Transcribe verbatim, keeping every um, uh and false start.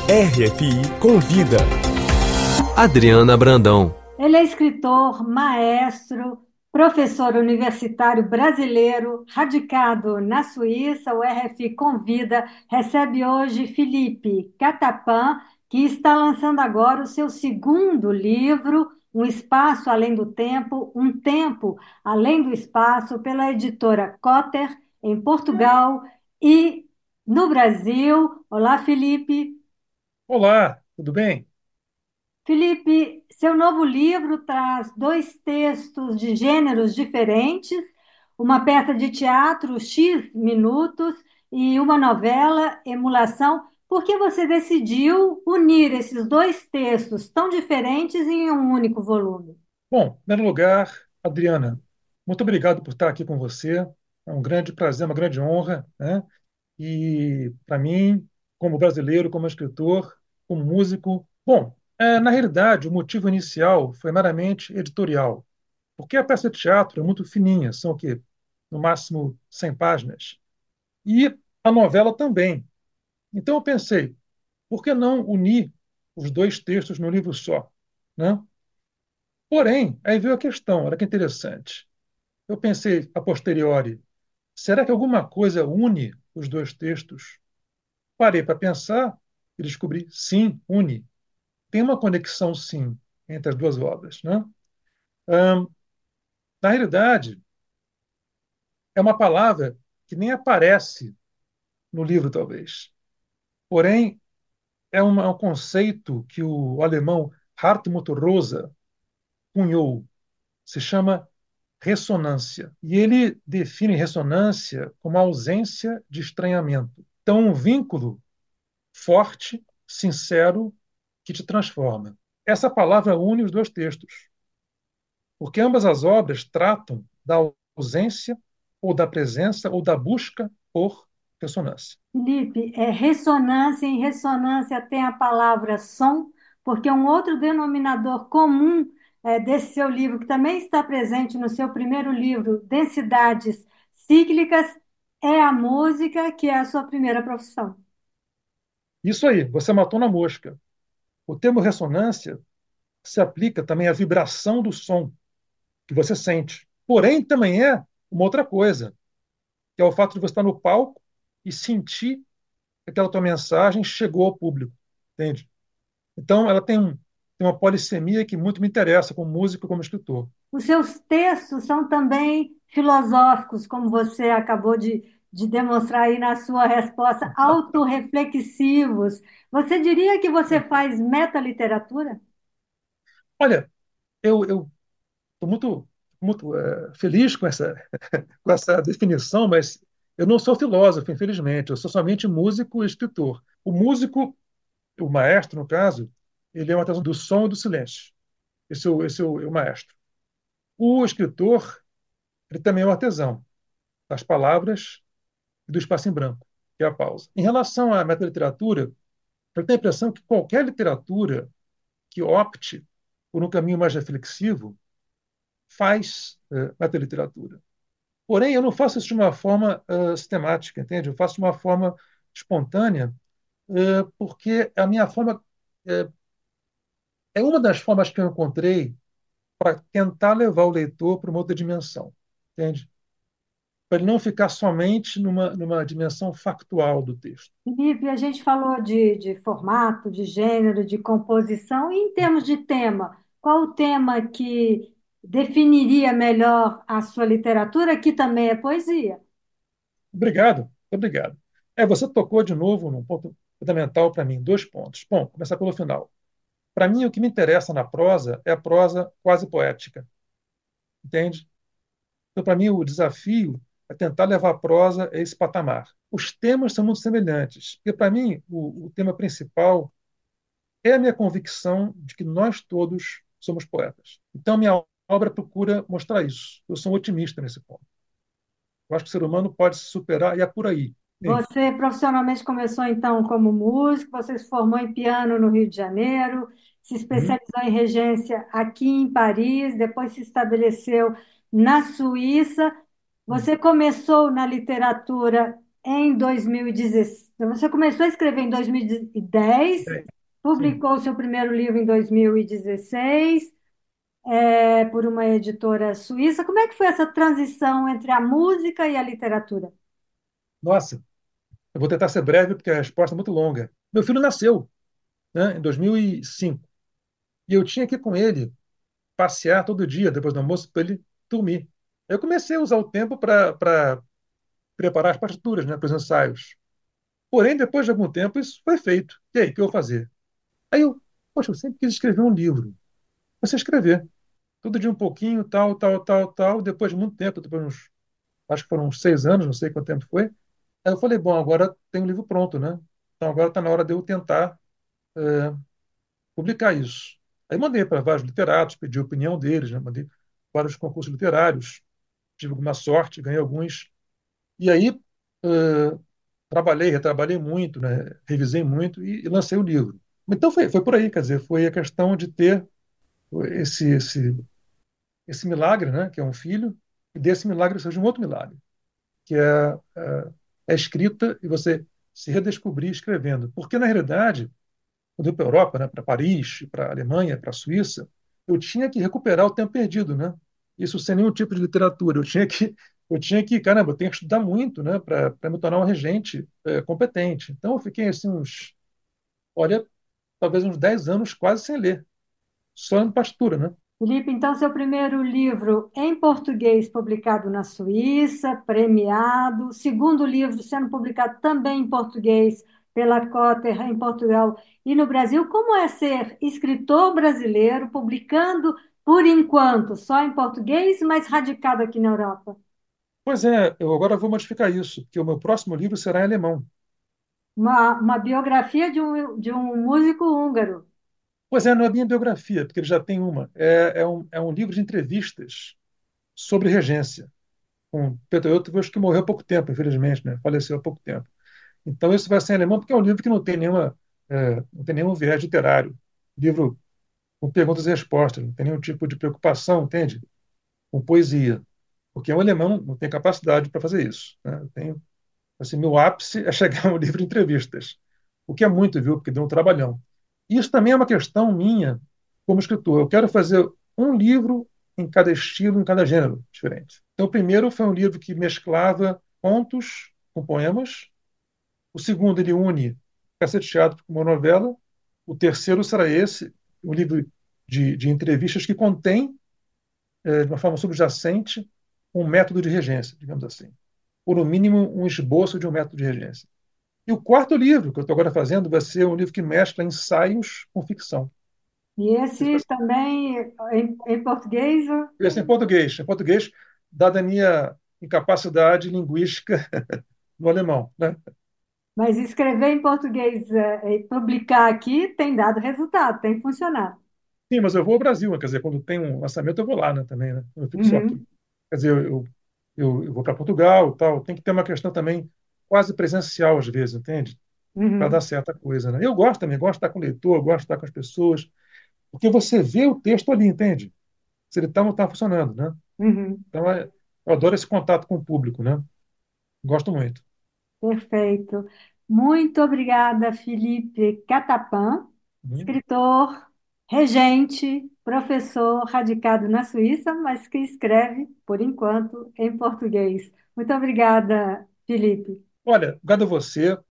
R F I Convida. Adriana Brandão. Ele é escritor, maestro, professor universitário brasileiro, radicado na Suíça. O R F I Convida recebe hoje Felipe Catapan, que está lançando agora o seu segundo livro, Um Espaço Além do Tempo, Um Tempo Além do Espaço, pela editora Cotter, em Portugal e no Brasil. Olá, Felipe. Olá, tudo bem? Felipe, seu novo livro traz dois textos de gêneros diferentes, uma peça de teatro, X Minutos, e uma novela, Emulação. Por que você decidiu unir esses dois textos tão diferentes em um único volume? Bom, em primeiro lugar, Adriana, muito obrigado por estar aqui com você. É um grande prazer, uma grande honra, né? E para mim, como brasileiro, como escritor, como músico, bom, é, na realidade, o motivo inicial foi meramente editorial, porque a peça de teatro é muito fininha, são o quê? No máximo cem páginas. E a novela também. Então eu pensei, por que não unir os dois textos num livro só, né? Porém, aí veio a questão, olha que interessante. Eu pensei a posteriori, será que alguma coisa une os dois textos? Parei para pensar e descobri, sim, une. Tem uma conexão, sim, entre as duas obras, né? Ahn, Na realidade, é uma palavra que nem aparece no livro, talvez. Porém, é uma- é um conceito que o alemão Hartmut Rosa cunhou. Se chama ressonância. E ele define ressonância como a ausência de estranhamento. Então, um vínculo forte, sincero, que te transforma. Essa palavra une os dois textos, porque ambas as obras tratam da ausência, ou da presença, ou da busca por ressonância. Felipe, é ressonância, em ressonância tem a palavra som, porque um outro denominador comum é, desse seu livro, que também está presente no seu primeiro livro, Densidades Cíclicas, é a música, que é a sua primeira profissão. Isso aí, você matou na mosca. O termo ressonância se aplica também à vibração do som que você sente. Porém, também é uma outra coisa, que é o fato de você estar no palco e sentir que aquela tua mensagem chegou ao público, entende? Então, ela tem, um, tem uma polissemia que muito me interessa como músico e como escritor. Os seus textos são também filosóficos, como você acabou de, de demonstrar aí na sua resposta, autorreflexivos. Você diria que você faz metaliteratura? Olha, eu estou muito, muito eh, feliz com essa, com essa definição, mas eu não sou filósofo, infelizmente. Eu sou somente músico e escritor. O músico, o maestro, no caso, ele é uma questão do som e do silêncio. Esse é o, esse é o, é o maestro. O escritor, ele também é o artesão das palavras e do espaço em branco, que é a pausa. Em relação à metaliteratura, eu tenho a impressão que qualquer literatura que opte por um caminho mais reflexivo faz uh, metaliteratura. Porém, eu não faço isso de uma forma uh, sistemática, entende? Eu faço de uma forma espontânea, uh, porque a minha forma uh, é uma das formas que eu encontrei para tentar levar o leitor para uma outra dimensão, entende? Para ele não ficar somente numa, numa dimensão factual do texto. Felipe, a gente falou de, de formato, de gênero, de composição, e em termos de tema, qual o tema que definiria melhor a sua literatura, que também é poesia? Obrigado, obrigado. É, você tocou de novo num ponto fundamental para mim, dois pontos. Bom, começar pelo final. Para mim, o que me interessa na prosa é a prosa quase poética, entende? Então, para mim, o desafio é tentar levar a prosa a esse patamar. Os temas são muito semelhantes, porque, para mim, o, o tema principal é a minha convicção de que nós todos somos poetas. Então, minha obra procura mostrar isso. Eu sou um otimista nesse ponto. Eu acho que o ser humano pode se superar e é por aí. Entende? Você profissionalmente começou então como músico, você se formou em piano no Rio de Janeiro, se Uhum. especializou em regência aqui em Paris, depois se estabeleceu na Suíça. Você começou na literatura em dois mil e dezesseis, Então, você começou a escrever em dois mil e dez, Bem, sim. publicou o seu primeiro livro em dois mil e dezesseis, é, por uma editora suíça. Como é que foi essa transição entre a música e a literatura? Nossa, eu vou tentar ser breve porque a resposta é muito longa. Meu filho nasceu, né, em dois mil e cinco e eu tinha que ir com ele passear todo dia depois do almoço para ele dormir. Eu comecei a usar o tempo para preparar as partituras, né, para os ensaios. Porém, depois de algum tempo, isso foi feito. E aí, o que eu vou fazer? Aí eu, poxa, eu sempre quis escrever um livro. Você escrever. Todo dia um pouquinho, tal, tal, tal, tal. Depois de muito tempo, depois de uns, acho que foram uns seis anos, não sei quanto tempo foi. Aí eu falei, bom, agora tem um livro pronto, né? Então agora está na hora de eu tentar é, publicar isso. Aí mandei para vários literatos, pedi a opinião deles, né? Mandei vários concursos literários, tive alguma sorte, ganhei alguns. E aí é, trabalhei, retrabalhei muito, né? Revisei muito e, e lancei o livro. Então foi, foi por aí, quer dizer, foi a questão de ter esse, esse, esse milagre, né? Que é um filho, e desse milagre surge um outro milagre, que é a, a escrita e você se redescobrir escrevendo. Porque, na realidade, quando eu fui para a Europa, né, para Paris, para a Alemanha, para a Suíça, eu tinha que recuperar o tempo perdido, né? Isso sem nenhum tipo de literatura. Eu tinha que, eu tinha que, caramba, eu tenho que estudar muito, né, para me tornar um regente é, competente. Então, eu fiquei assim uns, olha, talvez uns dez anos quase sem ler, só em partitura, né? Felipe, então, seu primeiro livro em português publicado na Suíça, premiado. Segundo livro sendo publicado também em português pela Cotter em Portugal e no Brasil. Como é ser escritor brasileiro, publicando, por enquanto, só em português, mas radicado aqui na Europa? Pois é, eu agora vou modificar isso, porque o meu próximo livro será em alemão. Uma, uma biografia de um, de um músico húngaro. Pois é, não é minha biografia, porque ele já tem uma. É, é, um, é um livro de entrevistas sobre regência, com Peter Eötvös, que morreu há pouco tempo, infelizmente, né? Faleceu há pouco tempo. Então, isso vai ser em alemão, porque é um livro que não tem nenhuma, é, não tem nenhum viés literário. Livro com perguntas e respostas, não tem nenhum tipo de preocupação, entende? Com poesia. Porque um alemão não tem capacidade para fazer isso, né? Eu tenho, assim, meu ápice é chegar a um livro de entrevistas, o que é muito, viu? Porque deu um trabalhão. Isso também é uma questão minha como escritor. Eu quero fazer um livro em cada estilo, em cada gênero diferente. Então, o primeiro foi um livro que mesclava contos com poemas. O segundo, ele une peça de teatro com uma novela. O terceiro será esse, um livro de, de entrevistas que contém, eh, de uma forma subjacente, um método de regência, digamos assim. Ou, no mínimo, um esboço de um método de regência. E o quarto livro que eu estou agora fazendo vai ser um livro que mescla ensaios com ficção. E Esse vai esse ser também, em, em português, vai ser em português, em português, dada a minha incapacidade linguística no alemão, né? mas escrever em português é, e publicar aqui tem dado resultado, tem funcionado. Sim, mas eu vou ao Brasil, né? Quer dizer, quando tem um lançamento eu vou lá, né, também, né? Eu não fico só aqui. Uhum, Quer dizer, eu, eu, eu vou para Portugal, tal, tem que ter uma questão também quase presencial às vezes, entende? Para dar uhum, certa coisa, né? Eu gosto também, gosto de estar com o leitor, gosto de estar com as pessoas, porque você vê o texto ali, entende? Se ele está ou não está funcionando, né? uhum. Então, é, eu adoro esse contato com o público, né? Gosto muito. Perfeito. Muito obrigada, Felipe Catapan, Uhum. escritor, regente, professor radicado na Suíça, mas que escreve, por enquanto, em português. Muito obrigada, Felipe. Olha, obrigado a você.